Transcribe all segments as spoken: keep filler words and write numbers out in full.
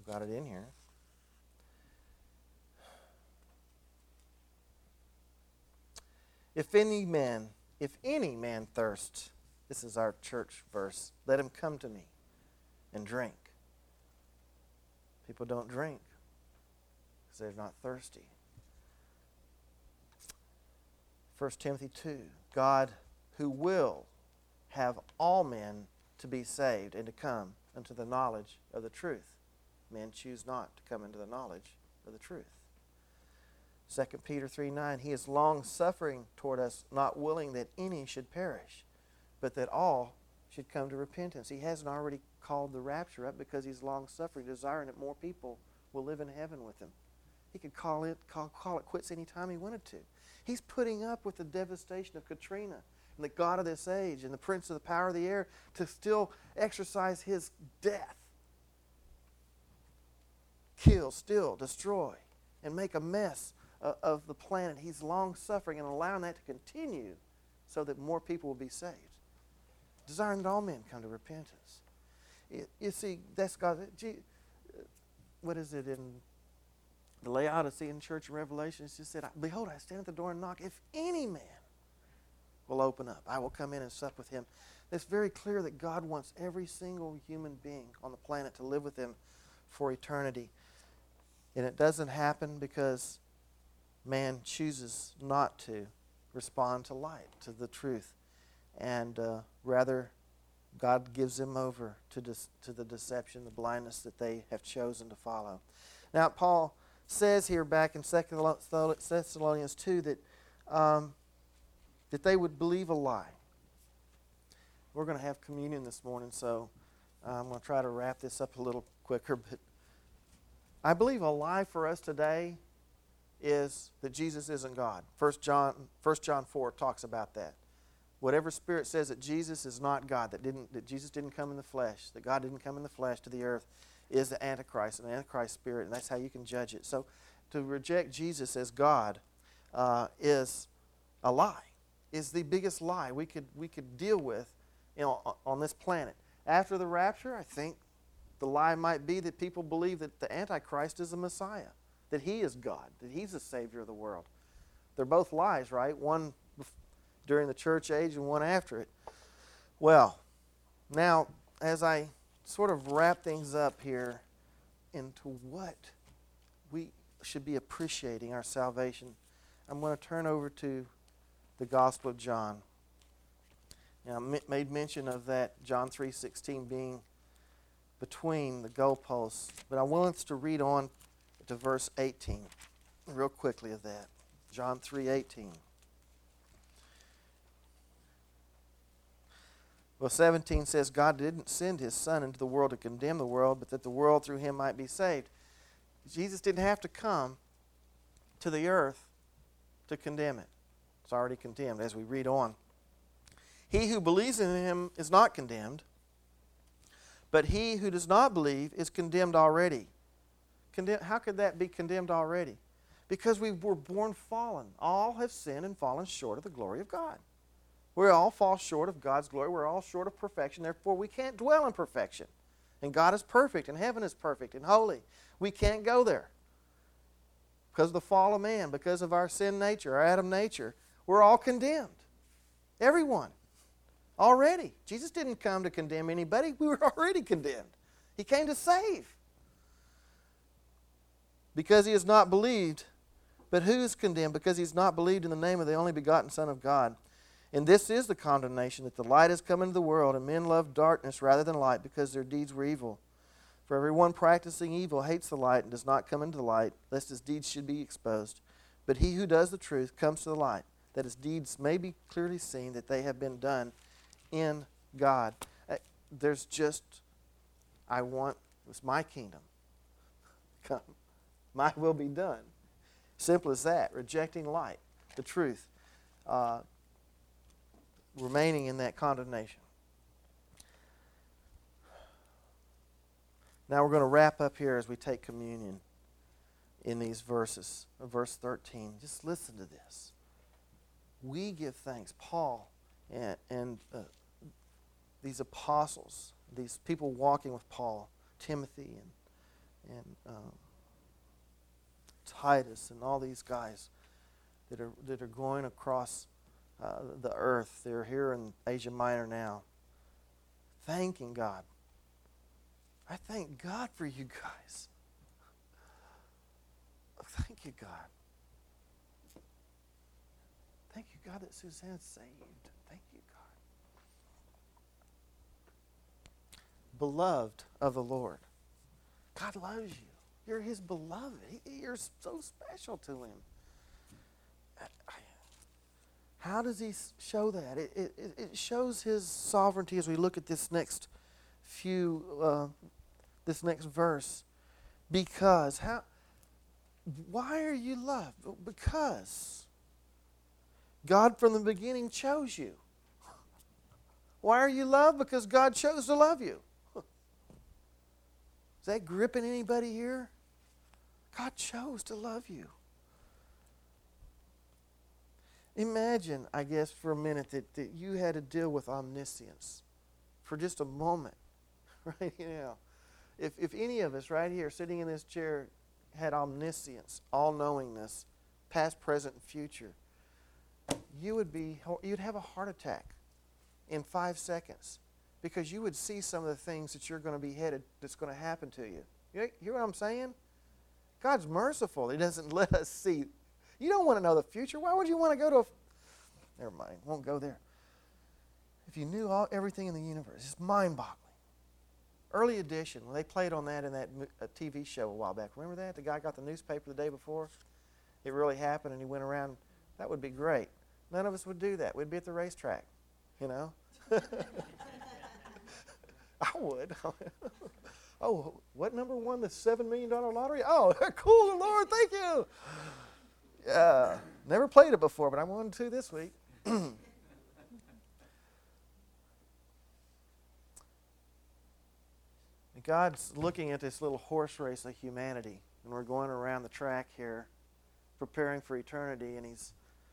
I've got it in here. If any man, if any man thirsts, this is our church verse, let him come to me and drink. People don't drink because they're not thirsty. First Timothy two, God who will have all men to be saved and to come unto the knowledge of the truth. Men choose not to come into the knowledge of the truth. Second Peter three nine, He is long-suffering toward us, not willing that any should perish, but that all should come to repentance. He hasn't already called the rapture up because He's long-suffering, desiring that more people will live in heaven with Him. He could call it, call, call it quits any time He wanted to. He's putting up with the devastation of Katrina and the God of this age and the prince of the power of the air to still exercise His death. Kill, steal, destroy, and make a mess of the planet. He's long-suffering and allowing that to continue so that more people will be saved. Desiring that all men come to repentance. You, you see, that's God. What is it in the Laodicean church in Revelation? It just said, behold, I stand at the door and knock. If any man will open up, I will come in and sup with him. It's very clear that God wants every single human being on the planet to live with Him for eternity. And it doesn't happen because man chooses not to respond to light, to the truth. And uh, rather, God gives them over to, dis- to the deception, the blindness that they have chosen to follow. Now, Paul says here back in Second Thessalonians two that, um, that they would believe a lie. We're going to have communion this morning, so uh, I'm going to try to wrap this up a little quicker. But I believe a lie for us today is that Jesus isn't God. First John, First John four talks about that. Whatever spirit says that Jesus is not God, that didn't, that Jesus didn't come in the flesh, that God didn't come in the flesh to the earth, is the Antichrist, an Antichrist spirit, and that's how you can judge it. So to reject Jesus as God uh, is a lie, is the biggest lie we could we could deal with, you know, on this planet. After the rapture, I think the lie might be that people believe that the Antichrist is the Messiah, that he is God, that he's the Savior of the world. They're both lies, right? One during the church age and one after it. Well, now, as I sort of wrap things up here into what we should be appreciating our salvation, I'm going to turn over to the Gospel of John. Now, I made mention of that John three sixteen being between the goalposts, but I want us to read on to verse eighteen, real quickly of that. John three eighteen. Well, seventeen says, God didn't send His Son into the world to condemn the world, but that the world through Him might be saved. Jesus didn't have to come to the earth to condemn it. It's already condemned as we read on. He who believes in Him is not condemned, but he who does not believe is condemned already. Condemn, how could that be condemned already? Because we were born fallen. All have sinned and fallen short of the glory of God. We all fall short of God's glory. We're all short of perfection. Therefore, we can't dwell in perfection. And God is perfect, and heaven is perfect and holy. We can't go there. Because of the fall of man, because of our sin nature, our Adam nature, we're all condemned. Everyone. Already. Jesus didn't come to condemn anybody. We were already condemned. He came to save. Because he has not believed. But who is condemned? Because he has not believed in the name of the only begotten Son of God. And this is the condemnation, that the light has come into the world, and men love darkness rather than light, because their deeds were evil. For everyone practicing evil hates the light and does not come into the light, lest his deeds should be exposed. But he who does the truth comes to the light, that his deeds may be clearly seen, that they have been done in God. There's just, I want, it's my kingdom. Come. My will be done. Simple as that. Rejecting light, the truth. Uh, remaining in that condemnation. Now we're going to wrap up here as we take communion in these verses. Verse thirteen. Just listen to this. We give thanks. Paul and, and uh, these apostles, these people walking with Paul, Timothy and, and um, Titus and all these guys that are that are going across uh, the earth. They're here in Asia Minor now, thanking God. I thank God for you guys. Thank you, God. Thank you, God, that Suzanne's saved. Thank you, God. Beloved of the Lord. God loves you. You're His beloved. He, you're so special to Him. How does He show that? It, it, it shows His sovereignty as we look at this next few, uh, this next verse. Because, how? Why are you loved? Because God from the beginning chose you. Why are you loved? Because God chose to love you. Is that gripping anybody here? God chose to love you. Imagine, I guess, for a minute that, that you had to deal with omniscience for just a moment. Right now. If, if any of us right here sitting in this chair had omniscience, all-knowingness, past, present, and future, you would be you'd have a heart attack in five seconds because you would see some of the things that you're going to be headed that's going to happen to you. You hear what I'm saying? God's merciful. He doesn't let us see. You don't want to know the future. Why would you want to go to a... Never mind. Won't go there. If you knew all everything in the universe, it's mind-boggling. Early edition, when they played on that in that uh, T V show a while back. Remember that? The guy got the newspaper the day before. It really happened, and he went around. That would be great. None of us would do that. We'd be at the racetrack, you know. I would. Oh, what number won the seven million dollars lottery? Oh, cool, Lord, thank you. Yeah, never played it before, but I wanted to this week. God's looking at this little horse race of humanity, and we're going around the track here, preparing for eternity, and He's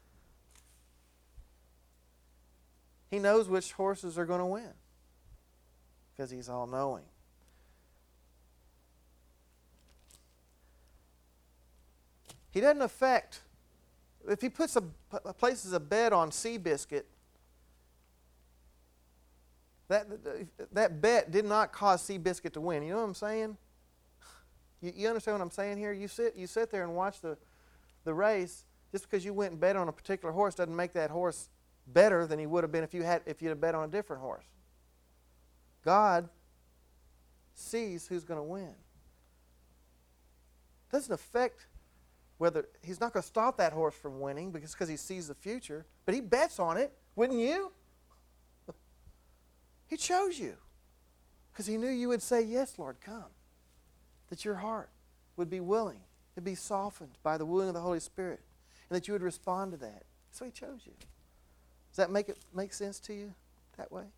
He knows which horses are going to win because He's all-knowing. He doesn't affect, if He puts a, places a bet on Seabiscuit, that, that bet did not cause Seabiscuit to win. You know what I'm saying? You, you understand what I'm saying here? You sit, you sit there and watch the, the race. Just because you went and bet on a particular horse doesn't make that horse better than he would have been if you had if you had bet on a different horse. God sees who's going to win. Doesn't affect whether He's not going to stop that horse from winning because because He sees the future, but He bets on it, wouldn't you? He chose you because He knew you would say, "Yes, Lord, come." That your heart would be willing to be softened by the wooing of the Holy Spirit, and that you would respond to that. So He chose you. Does that make it make sense to you that way?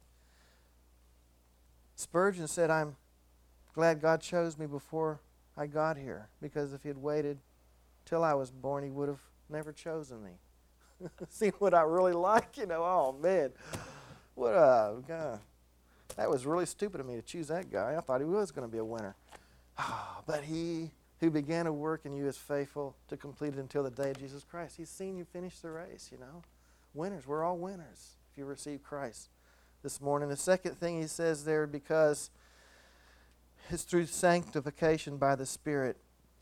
Spurgeon said, "I'm glad God chose me before I got here, because if He had waited till I was born, He would have never chosen me." See what I really like? You know, oh man, what a God. That was really stupid of me to choose that guy. I thought he was going to be a winner. Oh, but He who began a work in you is faithful to complete it until the day of Jesus Christ. He's seen you finish the race, you know. Winners. We're all winners if you receive Christ this morning. The second thing he says there, because it's through sanctification by the Spirit.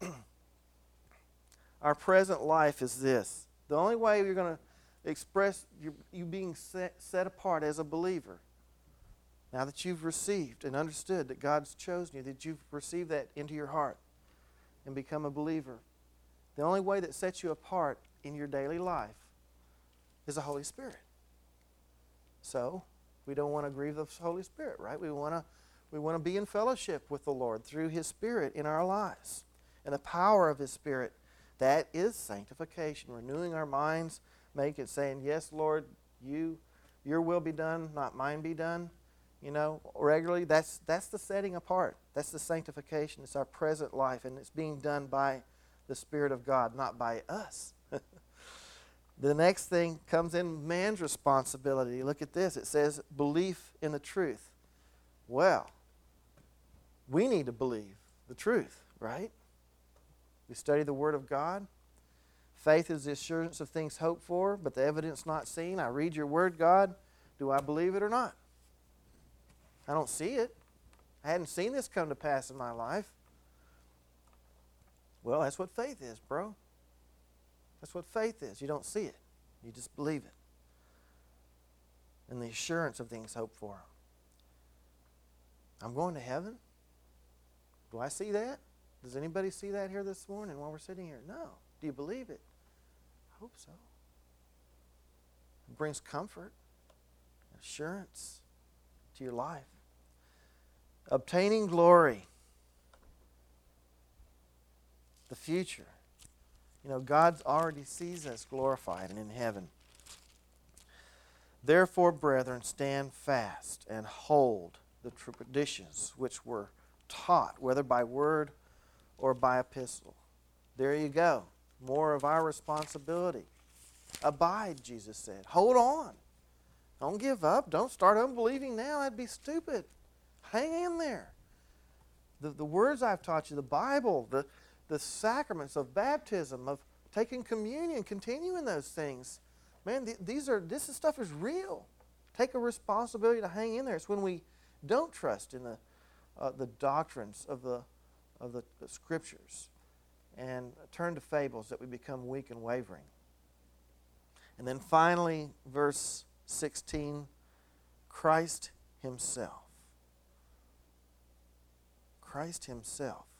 Our present life is this. The only way you're going to express you, you being set, set apart as a believer, now that you've received and understood that God's chosen you, that you've received that into your heart and become a believer, the only way that sets you apart in your daily life is the Holy Spirit. So, we don't want to grieve the Holy Spirit, right? We want to we want to be in fellowship with the Lord through His Spirit in our lives. And the power of His Spirit, that is sanctification, renewing our minds, make it saying, "Yes, Lord, you your will be done, not mine be done." You know, regularly, that's that's the setting apart. That's the sanctification. It's our present life, and it's being done by the Spirit of God, not by us. The next thing comes in man's responsibility. Look at this. It says belief in the truth. Well, we need to believe the truth, right? We study the Word of God. Faith is the assurance of things hoped for, but the evidence not seen. I read your Word, God. Do I believe it or not? I don't see it. I hadn't seen this come to pass in my life. Well, that's what faith is, bro. That's what faith is. You don't see it. You just believe it. And the assurance of things hoped for. I'm going to heaven. Do I see that? Does anybody see that here this morning while we're sitting here? No. Do you believe it? I hope so. It brings comfort, assurance to your life. Obtaining glory. The future. You know, God already sees us glorified and in heaven. Therefore, brethren, stand fast and hold the traditions which were taught, whether by word or by epistle. There you go. More of our responsibility. Abide, Jesus said. Hold on. Don't give up. Don't start unbelieving now. That'd be stupid. Hang in there. The, the words I've taught you, the Bible, the, the sacraments of baptism, of taking communion, continuing those things. Man, th- these are this is, stuff is real. Take a responsibility to hang in there. It's when we don't trust in the uh, the doctrines of the of the, the Scriptures and turn to fables that we become weak and wavering. And then finally, verse sixteen, Christ Himself. Christ Himself.